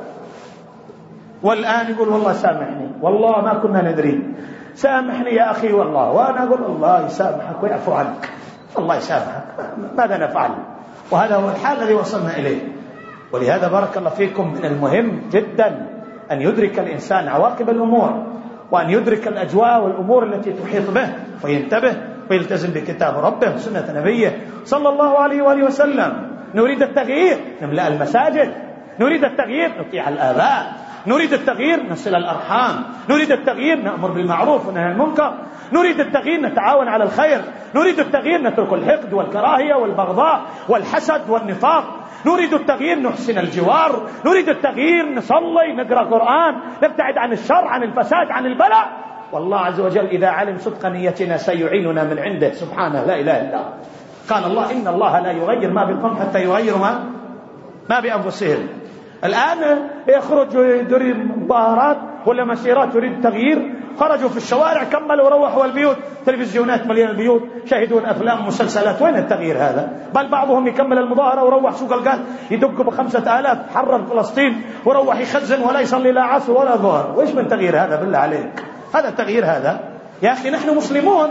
والآن يقول: والله سامحني، والله ما كنا ندري، سامحني يا أخي والله. وأنا أقول: الله يسامحك ويعفو عنك، الله يسامحك، ماذا نفعل؟ وهذا هو الحال الذي وصلنا إليه. ولهذا بارك الله فيكم من المهم جدا أن يدرك الإنسان عواقب الأمور، وأن يدرك الأجواء والأمور التي تحيط به، وينتبه ويلتزم بكتاب ربه وسنة نبيه صلى الله عليه وآله وسلم. نريد التغيير نملأ المساجد، نريد التغيير نطيع الآباء، نريد التغيير نصل الأرحام، نريد التغيير نأمر بالمعروف ونهي عن المنكر، نريد التغيير نتعاون على الخير، نريد التغيير نترك الحقد والكراهية والبغضاء والحسد والنفاق، نريد التغيير نحسن الجوار، نريد التغيير نصلي، نقرأ قرآن، نبتعد عن الشر، عن الفساد، عن البلاء. والله عز وجل إذا علم صدق نيتنا سيعيننا من عنده سبحانه، لا إله إلا الله. قال الله: إن الله لا يغير ما بقوم حتى يغيروا ما ما بأنفسهم. الآن يخرج يدري مظاهرات ولا مسيرات يريد تغيير، خرجوا في الشوارع كملوا وروحوا البيوت، تلفزيونات مليانة البيوت، شاهدون أفلام مسلسلات. وين التغيير هذا؟ بل بعضهم يكمل المظاهرة وروح سوق القال يدق بخمسة آلاف حرر فلسطين وروح يخزن ولا يصلي لا عصر ولا ظهر. وإيش من تغيير هذا بالله عليك؟ هذا التغيير هذا يا أخي؟ نحن مسلمون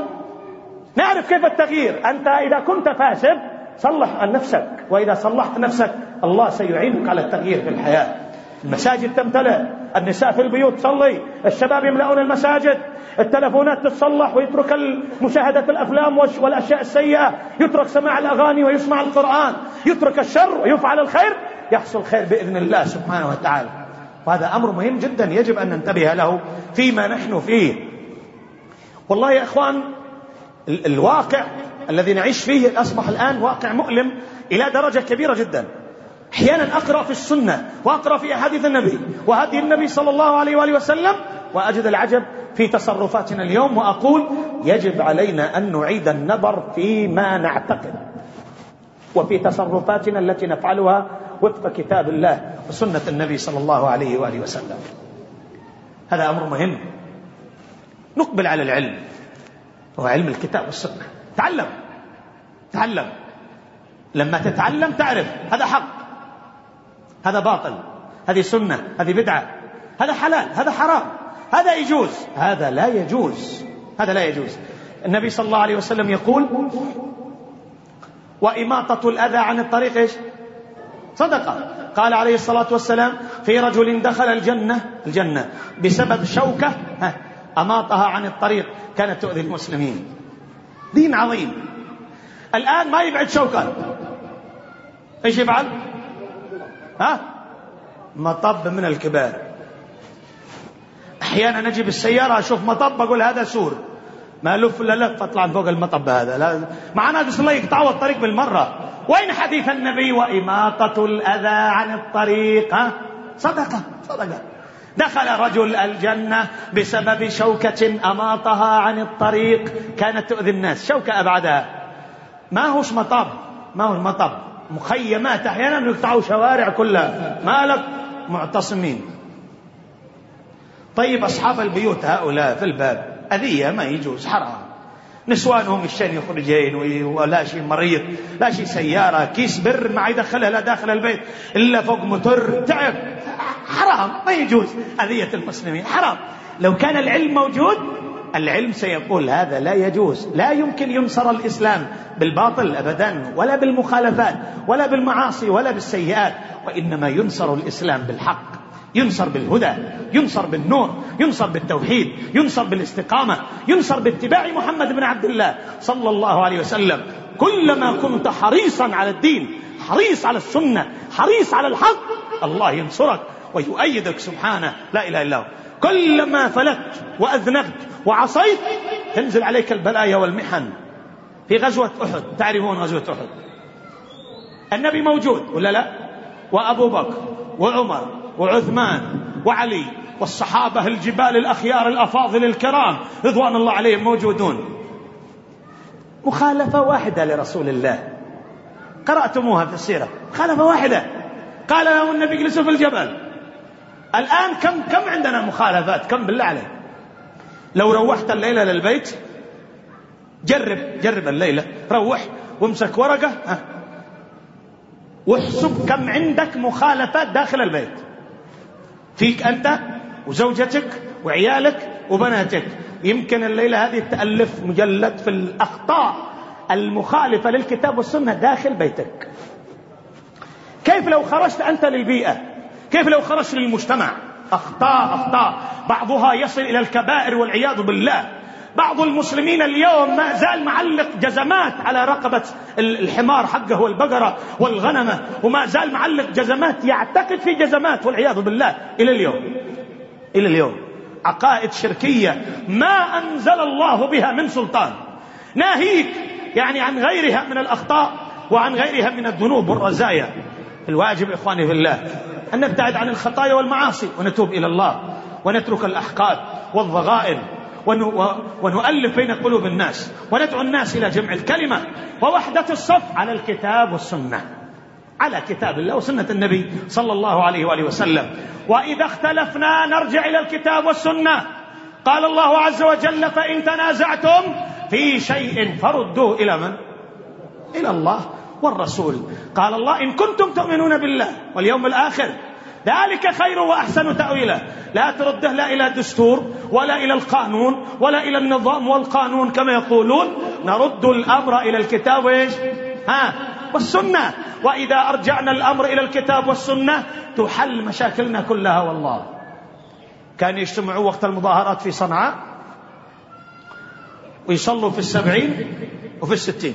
نعرف كيف التغيير. أنت إذا كنت فاسد صلح عن نفسك، وإذا صلحت نفسك الله سيعينك على التغيير في الحياة. المساجد تمتلئ، النساء في البيوت تصلي، الشباب يملؤون المساجد، التلفونات تتصلح ويترك مشاهدة الأفلام والأشياء السيئة، يترك سماع الأغاني ويسمع القرآن، يترك الشر ويفعل الخير، يحصل خير بإذن الله سبحانه وتعالى. وهذا أمر مهم جدا يجب أن ننتبه له فيما نحن فيه. والله يا إخوان الواقع الذي نعيش فيه أصبح الآن واقع مؤلم إلى درجة كبيرة جدا. أحيانا أقرأ في السنة وأقرأ في أحاديث النبي وهدي النبي صلى الله عليه وآله وسلم وأجد العجب في تصرفاتنا اليوم، وأقول يجب علينا أن نعيد النظر فيما نعتقد وفي تصرفاتنا التي نفعلها وفق كتاب الله وسنة النبي صلى الله عليه وآله وسلم. هذا أمر مهم. نقبل على العلم، هو علم الكتاب والسنة. تعلم تعلم لما تتعلم تعرف هذا حق، هذا باطل، هذه سنة، هذه بدعة، هذا حلال، هذا حرام، هذا يجوز، هذا لا يجوز، هذا لا يجوز. النبي صلى الله عليه وسلم يقول: وإماطة الأذى عن الطريق إيش؟ صدقة. قال عليه الصلاة والسلام: في رجل دخل الجنة الجنة بسبب شوكة أماطها عن الطريق كانت تؤذي المسلمين. دين عظيم. الآن ما يبعد شوكة، ايش يفعل؟ ها؟ مطب من الكبار. احيانا نجي بالسيارة اشوف مطب اقول هذا سور، ما لف لا لف اطلع فوق المطب هذا، لا معنا بس الله يقطعوا الطريق بالمرة. وين حديث النبي وإماطة الأذى عن الطريق؟ ها؟ صدقة صدقة. دخل رجل الجنة بسبب شوكة أماطها عن الطريق كانت تؤذي الناس. شوكة أبعدها، ما هوش مطب، ما هو المطب، مخيمات أحيانا يقطعوا شوارع كلها، مالك معتصمين. طيب أصحاب البيوت هؤلاء في الباب أذية ما يجوز، حرام. نسوانهم الشين يخرجين ولا شيء مريض، لا شيء سيارة، كيس بر ما يدخلها لا داخل البيت إلا فوق متر، تعب، حرام ما يجوز. أذية المسلمين حرام. لو كان العلم موجود العلم سيقول هذا لا يجوز. لا يمكن ينصر الإسلام بالباطل أبدا، ولا بالمخالفات، ولا بالمعاصي، ولا بالسيئات، وإنما ينصر الإسلام بالحق، ينصر بالهدى، ينصر بالنور، ينصر بالتوحيد، ينصر بالاستقامة، ينصر باتباع محمد بن عبد الله صلى الله عليه وسلم. كلما كنت حريصا على الدين حريص على السنة، حريص على الحق، الله ينصرك ويؤيدك سبحانه، لا إله إلا هو. كلما فلت وأذنبت وعصيت تنزل عليك البلايا والمحن. في غزوة أحد، تعرفون غزوة أحد، النبي موجود ولا لا؟ وأبو بكر وعمر وعثمان وعلي والصحابة الجبال الأخيار الأفاضل الكرام رضوان الله عليهم موجودون. مخالفة واحدة لرسول الله، قرأتموها في السيرة، مخالفة واحدة قال له النبي اجلسوا في الجبل. الآن كم كم عندنا مخالفات؟ كم بالله عليك؟ لو روحت الليلة للبيت، جرب جرب الليلة، روح وامسك ورقة ها واحسب كم عندك مخالفات داخل البيت، فيك أنت وزوجتك وعيالك وبناتك. يمكن الليلة هذه تألف مجلد في الأخطاء المخالفة للكتاب والسنة داخل بيتك. كيف لو خرجت أنت للبيئة؟ كيف لو خرجت للمجتمع؟ أخطاء أخطاء بعضها يصل إلى الكبائر والعياذ بالله. بعض المسلمين اليوم ما زال معلق جزمات على رقبة الحمار حقه والبقرة والغنمة، وما زال معلق جزمات، يعتقد في جزمات والعياذ بالله إلى اليوم. إلى اليوم عقائد شركية ما أنزل الله بها من سلطان، ناهيك يعني عن غيرها من الأخطاء وعن غيرها من الذنوب والرزايا. الواجب إخواني في الله أن نبتعد عن الخطايا والمعاصي ونتوب إلى الله ونترك الأحقاد والضغائن ونؤلف بين قلوب الناس وندعو الناس إلى جمع الكلمة ووحدة الصف على الكتاب والسنة، على كتاب الله وسنة النبي صلى الله عليه وآله وسلم. وإذا اختلفنا نرجع إلى الكتاب والسنة. قال الله عز وجل فإن تنازعتم في شيء فردوه إلى من؟ إلى الله والرسول. قال الله إن كنتم تؤمنون بالله واليوم الآخر ذلك خير وأحسن تأويلا. لا ترده لا إلى الدستور ولا إلى القانون ولا إلى النظام والقانون كما يقولون، نرد الأمر إلى الكتاب وإيش؟ ها والسنة. وإذا أرجعنا الأمر إلى الكتاب والسنة تحل مشاكلنا كلها. والله كان يجتمعوا وقت المظاهرات في صنعاء ويصلوا في السبعين وفي الستين،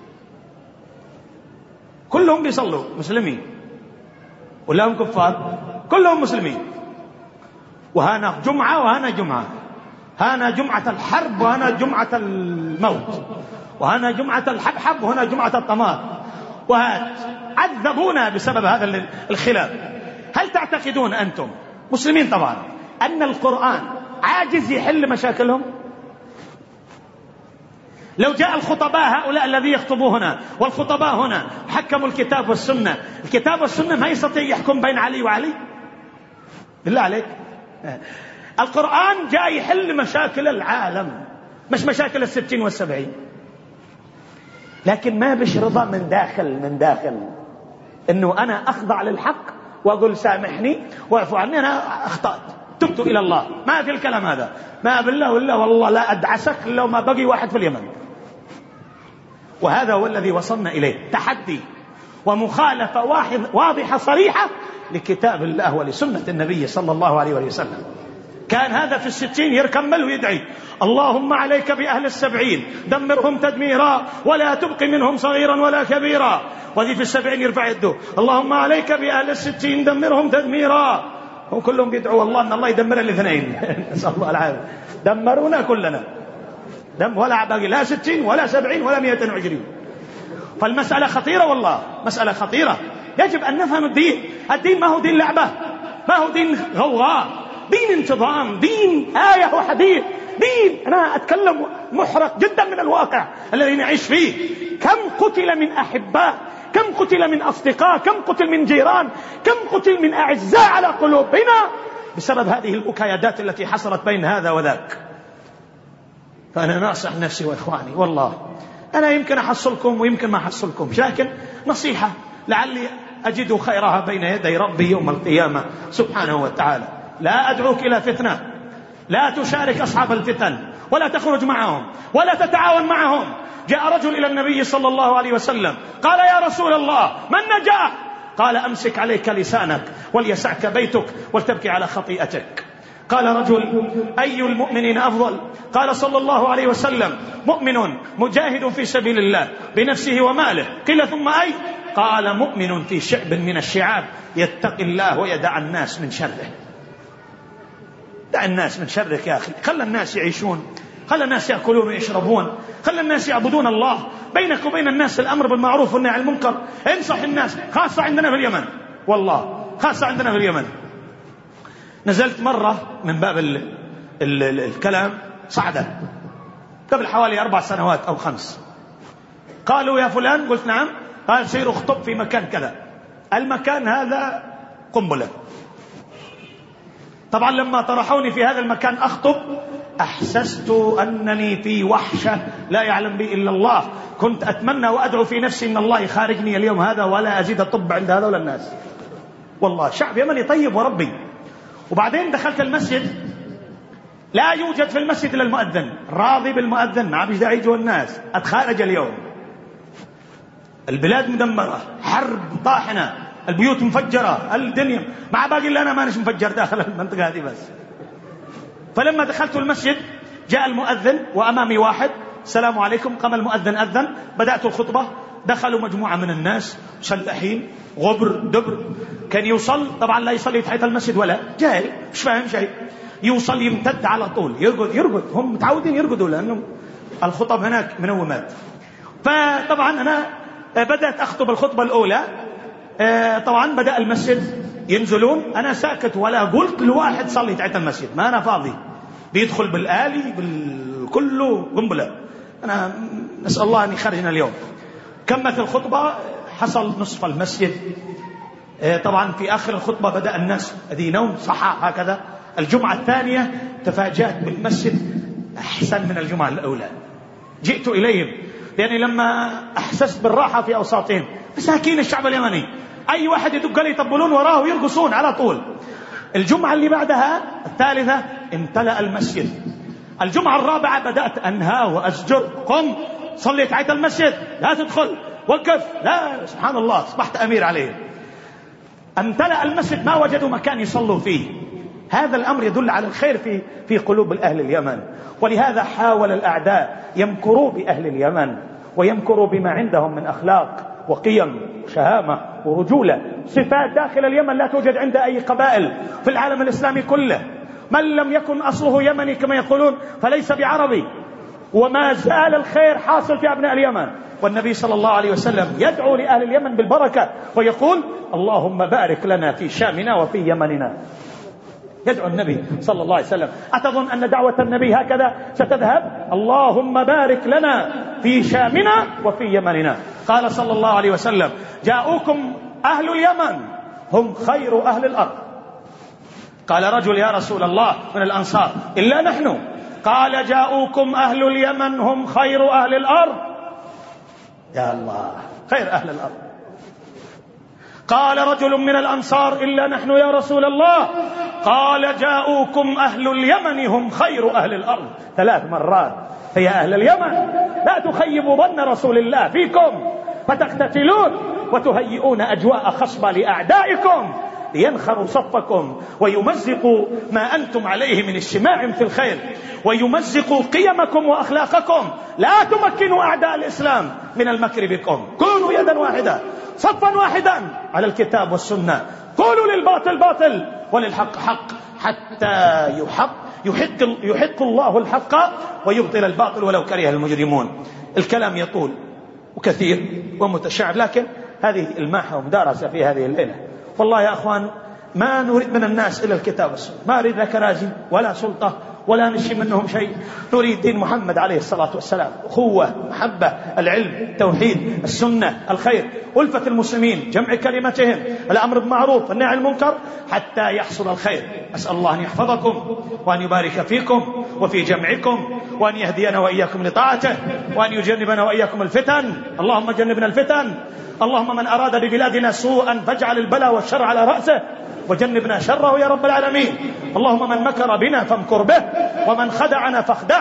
كلهم بيصلوا مسلمين ولا هم كفار؟ كلهم مسلمين. وهنا جمعة وهنا جمعة، هنا جمعة الحرب وهنا جمعة الموت، وهنا جمعة الحبحب وهنا جمعة الطماط، وعذبونا بسبب هذا الخلاف. هل تعتقدون أنتم مسلمين طبعا أن القرآن عاجز يحل مشاكلهم؟ لو جاء الخطباء هؤلاء الذي يخطبوا هنا والخطباء هنا حكموا الكتاب والسنة، الكتاب والسنة ما يستطيع يحكم بين علي وعلي؟ بالله عليك، القرآن جاء يحل مشاكل العالم مش مشاكل الستين والسبعين، لكن ما بش رضا من داخل من داخل انه انا اخضع للحق واقول سامحني واعفو عني، انا اخطأت تبت الى الله. ما في الكلام هذا، ما بالله ولا والله لا ادعسك لو ما بقي واحد في اليمن. وهذا هو الذي وصلنا اليه، تحدي ومخالفة واحد واضحة صريحة لكتاب الله ولسنة النبي صلى الله عليه وسلم. كان هذا في الستين يركمل ويدعي اللهم عليك بأهل السبعين دمرهم تدميرا ولا تبقي منهم صغيرا ولا كبيرا. وذي في السبعين يرفع يده اللهم عليك بأهل الستين دمرهم تدميرا. هم كلهم بيدعوا الله أن الله يدمر الاثنين نسأل الله العافية. دمرونا كلنا دم، ولا باقي لا ستين ولا سبعين ولا مئة وعشرين. فالمسألة خطيرة، والله مسألة خطيرة. يجب أن نفهم الدين. الدين ما هو دين لعبة، ما هو دين غوغاء، دين انتظام، دين آية وحديث، دين أنا أتكلم محرق جدا من الواقع الذي نعيش فيه. كم قتل من أحباء، كم قتل من أصدقاء، كم قتل من جيران، كم قتل من أعزاء على قلوبنا بسبب هذه المكايدات التي حصلت بين هذا وذاك. فأنا ناصح نفسي وإخواني، والله أنا يمكن أحصلكم ويمكن ما أحصلكم، لكن نصيحة لعلي أجد خيرها بين يدي ربي يوم القيامة سبحانه وتعالى. لا أدعوك إلى فتنة، لا تشارك أصحاب الفتن ولا تخرج معهم ولا تتعاون معهم. جاء رجل إلى النبي صلى الله عليه وسلم قال يا رسول الله من نجاح؟ قال أمسك عليك لسانك وليسعك بيتك ولتبكي على خطيئتك. قال رجل أي المؤمنين أفضل؟ قال صلى الله عليه وسلم مؤمن مجاهد في سبيل الله بنفسه وماله. قيل ثم أي؟ قال مؤمن في شعب من الشعاب يتقي الله ويدع الناس من شره. دع الناس من شرك يا أخي، خلى الناس يعيشون، خلى الناس يأكلون ويشربون، خلى الناس يعبدون الله. بينك وبين الناس الأمر بالمعروف والنهي عن المنكر. انصح الناس، خاصة عندنا في اليمن، والله خاصة عندنا في اليمن. نزلت مرة من باب ال ال ال الكلام صعدة قبل حوالي أربع سنوات أو خمس. قالوا يا فلان، قلت نعم. قال سير اخطب في مكان كذا. المكان هذا قنبلة. طبعا لما طرحوني في هذا المكان أخطب أحسست أنني في وحشة لا يعلم بي إلا الله. كنت أتمنى وأدعو في نفسي أن الله يخارجني اليوم هذا ولا أزيد الطب عند هذا ولا الناس. والله شعب يمني طيب وربي. وبعدين دخلت المسجد، لا يوجد في المسجد إلا المؤذن، راضي بالمؤذن، ما عم داعي يجوا الناس. أتخارج اليوم، البلاد مدمرة، حرب طاحنة، البيوت مفجرة، الدنيا مع باقي اللي أنا ما نش مفجر داخل المنطقة هذه بس. فلما دخلت المسجد جاء المؤذن وأمامي واحد، السلام عليكم. قام المؤذن أذن، بدأت الخطبة. دخلوا مجموعة من الناس مسلحين غبر دبر. كان يوصل، طبعا لا يصلي تحت المسجد ولا جاهل مش فاهم شيء، يوصل يمتد على طول، يرقد يرقد هم متعودين يرقدوا لأنه الخطب هناك منومات. فطبعا أنا بدأت أخطب الخطبة الأولى. طبعا بدأ المسجد ينزلون، أنا ساكت ولا قلت لواحد صلي تحت المسجد، ما أنا فاضي. بيدخل بالآلي بالكله قنبلة. أنا نسأل الله أن يخرجنا اليوم. كمت الخطبة، حصل نصف المسجد. طبعا في آخر الخطبة بدأ الناس ذي نوم صحى هكذا. الجمعة الثانية تفاجأت بالمسجد أحسن من الجمعة الأولى. جئت إليهم لأني لما أحسست بالراحة في أوساطهم. مساكين الشعب اليمني، أي واحد يدق لي يطبلون وراه ويرقصون على طول. الجمعة اللي بعدها الثالثة امتلأ المسجد. الجمعة الرابعة بدأت أنهى وأزجر، قم صلي تحت المسجد، لا تدخل، وقف، لا سبحان الله أصبحت أمير عليه. امتلأ المسجد، ما وجدوا مكان يصلوا فيه. هذا الأمر يدل على الخير في في قلوب الأهل اليمن. ولهذا حاول الأعداء يمكروا بأهل اليمن ويمكروا بما عندهم من أخلاق وقيم وشهامة ورجولة، صفات داخل اليمن لا توجد عند أي قبائل في العالم الإسلامي كله. من لم يكن أصله يمني كما يقولون فليس بعربي. وما زال الخير حاصل في أبناء اليمن. والنبي صلى الله عليه وسلم يدعو لأهل اليمن بالبركة ويقول اللهم بارك لنا في شامنا وفي يمننا. يدعو النبي صلى الله عليه وسلم. أتظن أن دعوة النبي هكذا ستذهب؟ اللهم بارك لنا في شامنا وفي يمننا. قال صلى الله عليه وسلم جاءوكم أهل اليمن هم خير أهل الأرض. قال رجل يا رسول الله من الأنصار إلا نحن. قال جاءوكم أهل اليمن هم خير أهل الأرض. يا الله، خير أهل الأرض. قال رجل من الأنصار إلا نحن يا رسول الله. قال جاءوكم أهل اليمن هم خير أهل الأرض. ثلاث مرات. فيا أهل اليمن لا تخيبوا ظن رسول الله فيكم فتقتتلون وتهيئون أجواء خصبة لأعدائكم لينخروا صفكم ويمزقوا ما أنتم عليه من اجتماع في الخير ويمزقوا قيمكم وأخلاقكم. لا تمكنوا أعداء الإسلام من المكر بكم. كونوا يدا واحدة صفا واحدا على الكتاب والسنة. قولوا للباطل باطل وللحق حق حتى يحق يحق, يحق الله الحق ويبطل الباطل ولو كره المجرمون. الكلام يطول وكثير ومتشعب، لكن هذه الماحة ومدارسة في هذه الليلة. والله يا أخوان ما نريد من الناس إلا الكتاب والسنة، ما نريد لا كرازي ولا سلطة ولا نشي منهم شيء. نريد دين محمد عليه الصلاة والسلام، أخوة، محبة، العلم، التوحيد، السنة، الخير، ألفة المسلمين، جمع كلمتهم، الأمر بالمعروف والنهي عن المنكر حتى يحصل الخير. أسأل الله أن يحفظكم وأن يبارك فيكم وفي جمعكم وأن يهدينا وإياكم لطاعته وأن يجنبنا وإياكم الفتن. اللهم جنبنا الفتن. اللهم من أراد ببلادنا سوءا فاجعل البلاء والشر على رأسه وجنبنا شره يا رب العالمين. اللهم من مكر بنا فامكر به ومن خدعنا فاخدع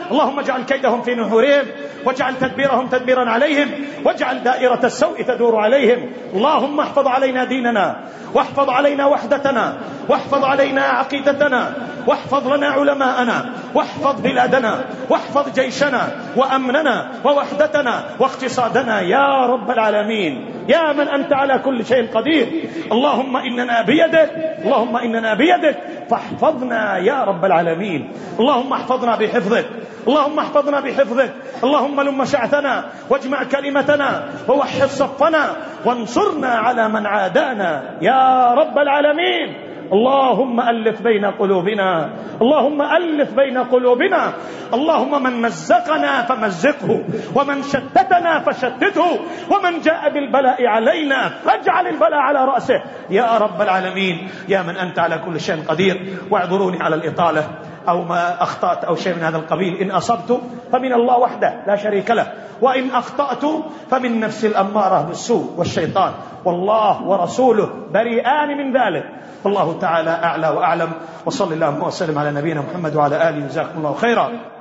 اللهم اجعل كيدهم في نحورهم، واجعل تدبيرهم تدبيرا عليهم، واجعل دائرة السوء تدور عليهم. اللهم احفظ علينا ديننا، واحفظ علينا وحدتنا، واحفظ علينا عقيدتنا، واحفظ لنا علماءنا، واحفظ بلادنا، واحفظ جيشنا وأمننا ووحدتنا واقتصادنا يا رب العالمين، يا من أنت على كل شيء قدير. اللهم إننا بيدك، اللهم إننا بيدك، فاحفظنا يا رب العالمين. اللهم احفظنا بحفظك، اللهم احفظنا بحفظك. اللهم لم شعثنا، واجمع كلمتنا، ووحد صفنا، وانصرنا على من عادانا يا رب العالمين. اللهم ألف بين قلوبنا، اللهم ألف بين قلوبنا. اللهم من مزقنا فمزقه، ومن شتتنا فشتته، ومن جاء بالبلاء علينا فاجعل البلاء على رأسه يا رب العالمين، يا من أنت على كل شيء قدير. واعذروني على الإطالة أو ما أخطأت أو شيء من هذا القبيل. إن أصبت فمن الله وحده لا شريك له، وإن أخطأت فمن نفس الأمارة بالسوء والشيطان، والله ورسوله بريئان من ذلك. والله تعالى أعلى وأعلم. وصلى اللهم وسلم على نبينا محمد وعلى آله. جزاكم الله خيرا.